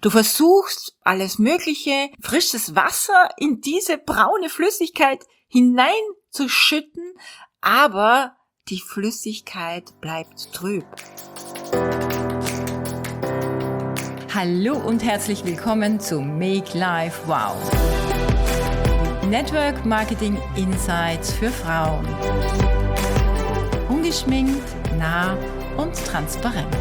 Du versuchst alles Mögliche, frisches Wasser in diese braune Flüssigkeit hineinzuschütten, aber die Flüssigkeit bleibt trüb. Hallo und herzlich willkommen zu Make Life Wow. Network Marketing Insights für Frauen. Ungeschminkt, nah und transparent.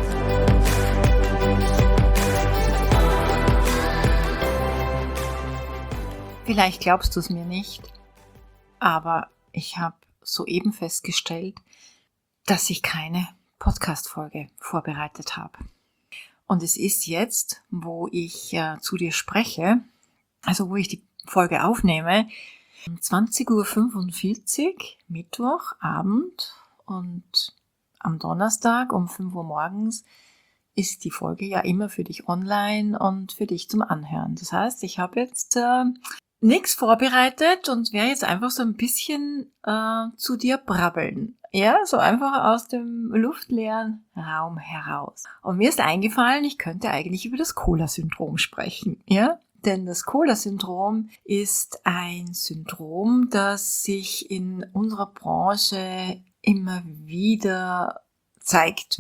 Vielleicht glaubst du es mir nicht, aber ich habe soeben festgestellt, dass ich keine Podcast-Folge vorbereitet habe. Und es ist jetzt, wo ich zu dir spreche, also wo ich die Folge aufnehme, 20.45 Uhr, Mittwochabend, und am Donnerstag um 5 Uhr morgens ist die Folge ja immer für dich online und für dich zum Anhören. Das heißt, ich habe jetzt nichts vorbereitet und werde jetzt einfach so ein bisschen zu dir brabbeln. Ja, so einfach aus dem luftleeren Raum heraus. Und mir ist eingefallen, ich könnte eigentlich über das Cola-Syndrom sprechen. Ja, denn das Cola-Syndrom ist ein Syndrom, das sich in unserer Branche immer wieder zeigt.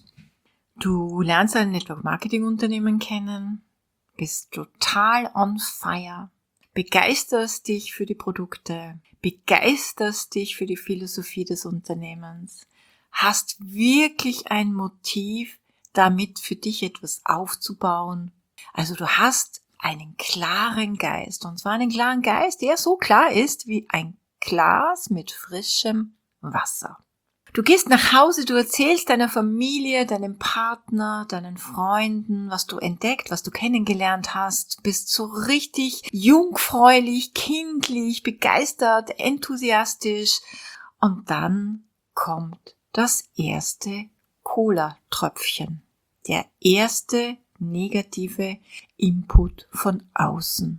Du lernst ein Network-Marketing-Unternehmen kennen, bist total on fire, begeisterst dich für die Produkte, begeisterst dich für die Philosophie des Unternehmens, hast wirklich ein Motiv, damit für dich etwas aufzubauen. Also du hast einen klaren Geist, und zwar einen klaren Geist, der so klar ist wie ein Glas mit frischem Wasser. Du gehst nach Hause, du erzählst deiner Familie, deinem Partner, deinen Freunden, was du entdeckt, was du kennengelernt hast, bist so richtig jungfräulich, kindlich, begeistert, enthusiastisch, und dann kommt das erste Cola-Tröpfchen, der erste negative Input von außen.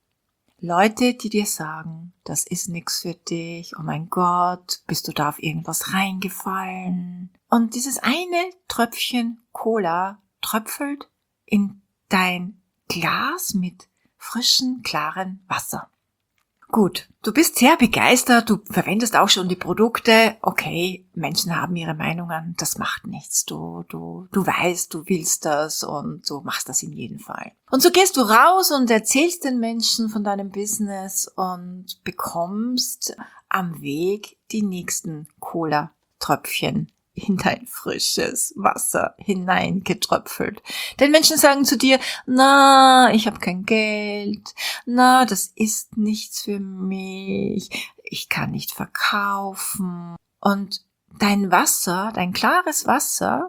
Leute, die dir sagen, das ist nix für dich, oh mein Gott, bist du da auf irgendwas reingefallen? Und dieses eine Tröpfchen Cola tröpfelt in dein Glas mit frischem, klaren Wasser. Gut, du bist sehr begeistert, du verwendest auch schon die Produkte. Okay, Menschen haben ihre Meinungen, das macht nichts. Du weißt, du willst das und du machst das in jedem Fall. Und so gehst du raus und erzählst den Menschen von deinem Business und bekommst am Weg die nächsten Cola-Tröpfchen in dein frisches Wasser hineingetröpfelt. Denn Menschen sagen zu dir, na, ich habe kein Geld, na, das ist nichts für mich, ich kann nicht verkaufen. Und dein Wasser, dein klares Wasser,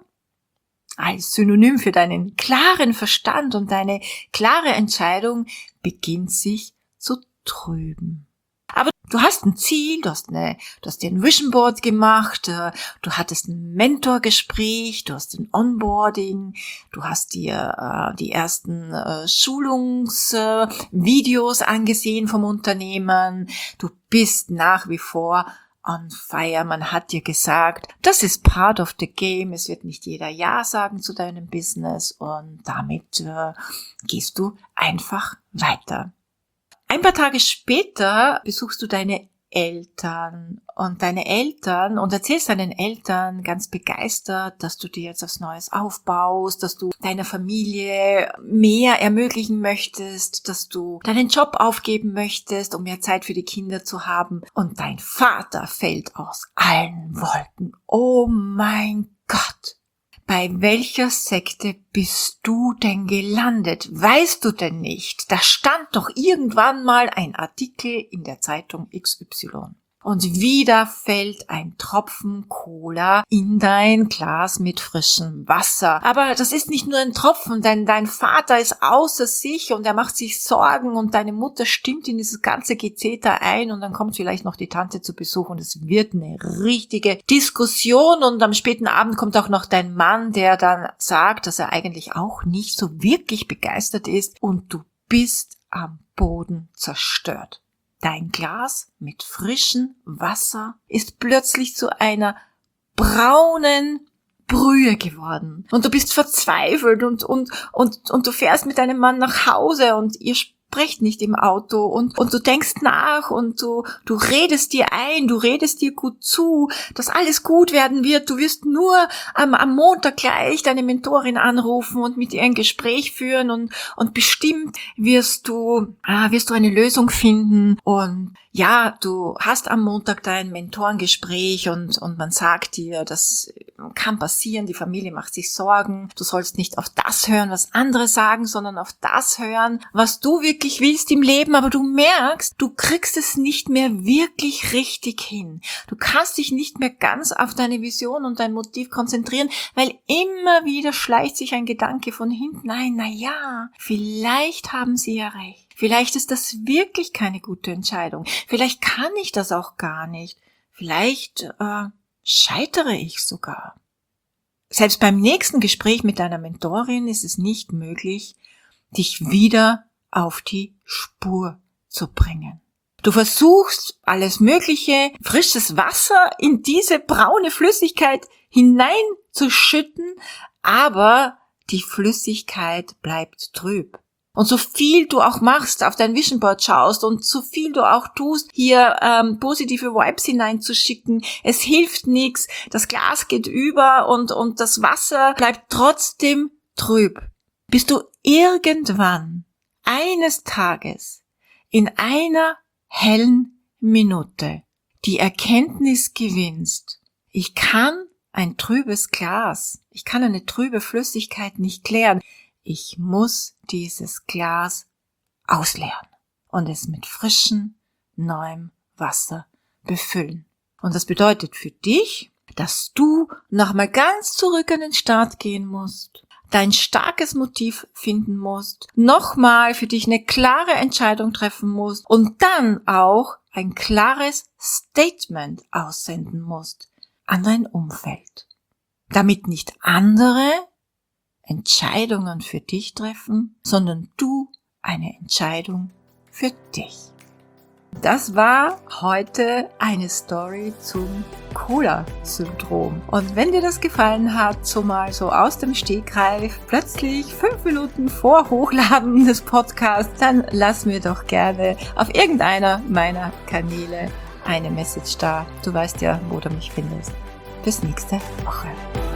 als Synonym für deinen klaren Verstand und deine klare Entscheidung, beginnt sich zu trüben. Aber du hast ein Ziel, du hast dir ein Vision Board gemacht, du hattest ein Mentorgespräch, du hast ein Onboarding, du hast dir die ersten Schulungsvideos angesehen vom Unternehmen, du bist nach wie vor on fire. Man hat dir gesagt, das ist part of the game, es wird nicht jeder Ja sagen zu deinem Business, und damit gehst du einfach weiter. Ein paar Tage später besuchst du deine Eltern und erzählst deinen Eltern ganz begeistert, dass du dir jetzt was Neues aufbaust, dass du deiner Familie mehr ermöglichen möchtest, dass du deinen Job aufgeben möchtest, um mehr Zeit für die Kinder zu haben. Und dein Vater fällt aus allen Wolken. Oh mein Gott! Bei welcher Sekte bist du denn gelandet? Weißt du denn nicht? Da stand doch irgendwann mal ein Artikel in der Zeitung XY. Und wieder fällt ein Tropfen Cola in dein Glas mit frischem Wasser. Aber das ist nicht nur ein Tropfen, denn dein Vater ist außer sich und er macht sich Sorgen und deine Mutter stimmt in dieses ganze Gezeter ein, und dann kommt vielleicht noch die Tante zu Besuch und es wird eine richtige Diskussion, und am späten Abend kommt auch noch dein Mann, der dann sagt, dass er eigentlich auch nicht so wirklich begeistert ist, und du bist am Boden zerstört. Dein Glas mit frischem Wasser ist plötzlich zu einer braunen Brühe geworden und du bist verzweifelt und du fährst mit deinem Mann nach Hause und ihr sprecht nicht im Auto und du denkst nach und du redest dir ein, du redest dir gut zu, dass alles gut werden wird. Du wirst nur am Montag gleich deine Mentorin anrufen und mit ihr ein Gespräch führen und bestimmt wirst du eine Lösung finden. Und ja, du hast am Montag dein Mentorengespräch und man sagt dir, das kann passieren, die Familie macht sich Sorgen, du sollst nicht auf das hören, was andere sagen, sondern auf das hören, was du wirklich willst im Leben, aber du merkst, du kriegst es nicht mehr wirklich richtig hin. Du kannst dich nicht mehr ganz auf deine Vision und dein Motiv konzentrieren, weil immer wieder schleicht sich ein Gedanke von hinten ein, na ja, vielleicht haben sie ja recht. Vielleicht ist das wirklich keine gute Entscheidung. Vielleicht kann ich das auch gar nicht. Vielleicht scheitere ich sogar. Selbst beim nächsten Gespräch mit deiner Mentorin ist es nicht möglich, dich wieder auf die Spur zu bringen. Du versuchst alles Mögliche, frisches Wasser in diese braune Flüssigkeit hineinzuschütten, aber die Flüssigkeit bleibt trüb. Und so viel du auch machst, auf dein Vision Board schaust und so viel du auch tust, hier positive Vibes hineinzuschicken, es hilft nichts, das Glas geht über und das Wasser bleibt trotzdem trüb. Bis du irgendwann eines Tages in einer hellen Minute die Erkenntnis gewinnst, ich kann ein trübes Glas, ich kann eine trübe Flüssigkeit nicht klären. Ich muss dieses Glas ausleeren und es mit frischem, neuem Wasser befüllen. Und das bedeutet für dich, dass du nochmal ganz zurück an den Start gehen musst, dein starkes Motiv finden musst, nochmal für dich eine klare Entscheidung treffen musst und dann auch ein klares Statement aussenden musst an dein Umfeld, damit nicht andere Entscheidungen für dich treffen, sondern du eine Entscheidung für dich. Das war heute eine Story zum Cola-Syndrom. Und wenn dir das gefallen hat, so mal so aus dem Stegreif, plötzlich 5 Minuten vor Hochladen des Podcasts, dann lass mir doch gerne auf irgendeiner meiner Kanäle eine Message da. Du weißt ja, wo du mich findest. Bis nächste Woche.